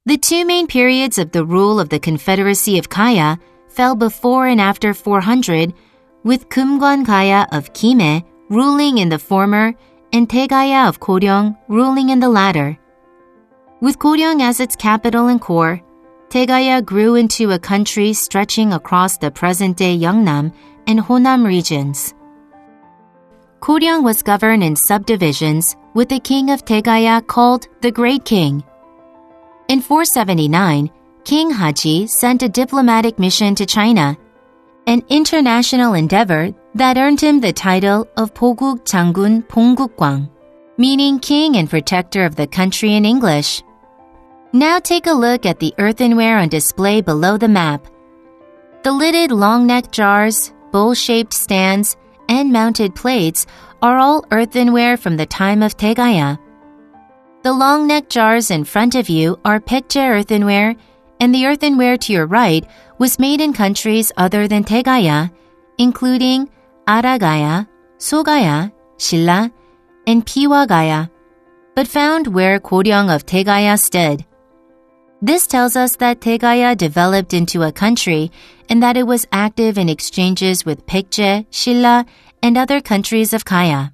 The two main periods of the rule of the Confederacy of Gaya fell before and after 400, with Kumgwan Gaya of Kime ruling in the former and Taegaya of Goryeo ruling in the latter. With Goryeo as its capital and core, Taegaya grew into a country stretching across the present-day Yeongnam and Honam regions. Goryeo was governed in subdivisions with the king of Taegaya called the Great King. In 479, King Haji sent a diplomatic mission to China, an international endeavor that earned him the title of Poguk Jangun Ponggukgwang, meaning king and protector of the country in English. Now take a look at the earthenware on display below the map. The lidded long-necked jars, bowl-shaped stands, and mounted plates are all earthenware from the time of Taegaya. The long-necked jars in front of you are Paekje earthenware, and the earthenware to your right was made in countries other than Taegaya, including Aragaya, Sogaya, Silla, and Piwagaya, but found where Goryeo of Taegaya stood. This tells us that Taegaya developed into a country and that it was active in exchanges with Paekje, Silla, and other countries of Gaya.